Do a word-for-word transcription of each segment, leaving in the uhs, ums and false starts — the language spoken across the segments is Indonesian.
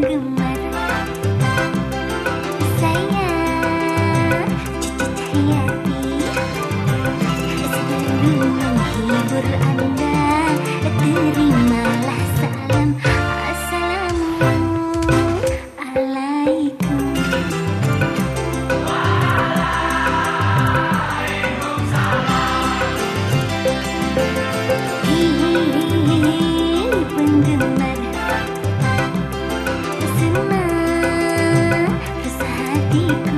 penggemar. Saya Cucu Cahyati, sebelum menghibur Anda, terimalah salam. Assalamualaikum. Penggemar senang rasa hatiku,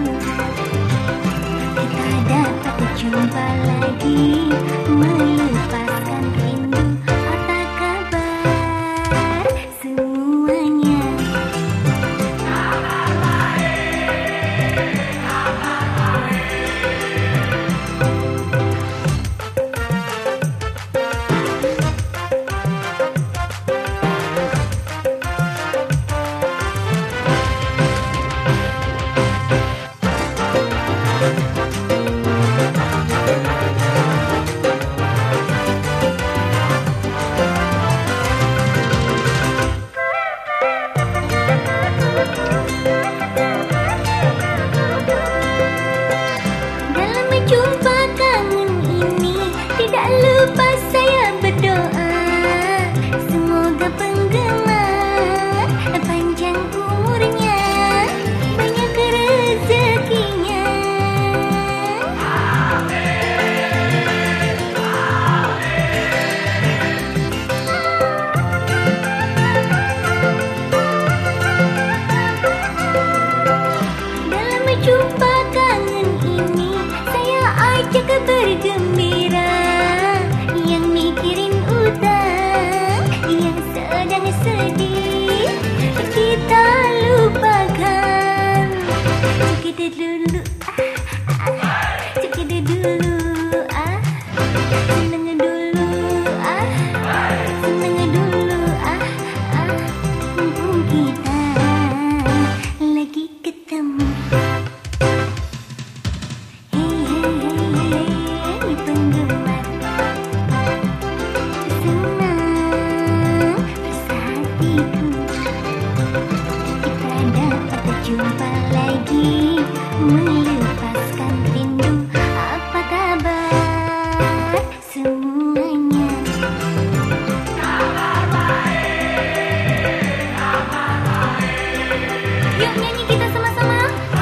kita dapat jumpa lagi, melepaskan rindu. Apa kabar semuanya? Dalam jumpa kangen ini, tidak lupa saya berdoa, semoga penggemar panjang umurnya, banyak rezekinya. Dalam jumpa kangen ini, saya ajak bergembira, yang mikirin utang, yang sedang sedih, kita lupakan. Cekidih dulu, ah, ah, cekidih dulu, ah, seneng dulu, ah, seneng dulu, ah, ah, mumpung kita lagi ketemu. Penggemar senang rasa hatiku, kita dapat jumpa lagi, melepaskan rindu. Apa kabar semuanya? Yuk nyanyi kita sama-sama.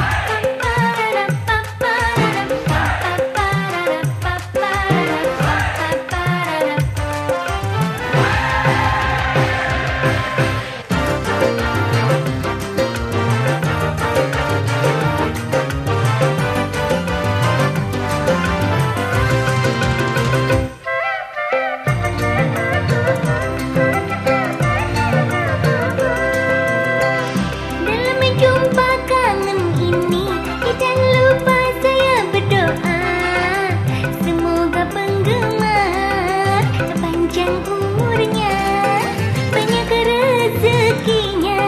Dalam jumpa kangen ini, tidak lupa saya berdoa, semoga penggemar panjang umurnya, banyak rezekinya.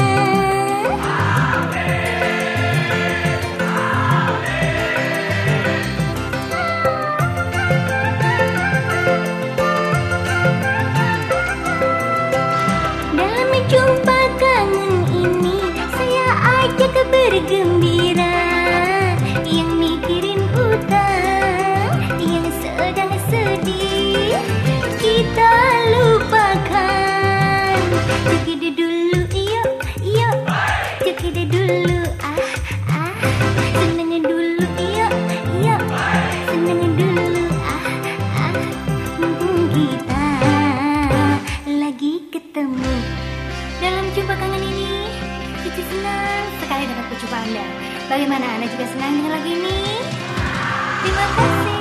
Dalam jumpa kangen ini, saya ajak bergembira, yang mikirin utang, yang sedang sedih, kita lupakan. Cekidih dulu, yuk, yuk, cekidih dulu, ah, ah, seneng dulu, yuk, yuk, seneng dulu, ah, ah, mumpung kita lagi ketemu. Dalam jumpa kangen ini, Cici senang sekali dapat berjumpa Anda. Bagaimana Anda juga senang dengan lagu ini? Terima kasih.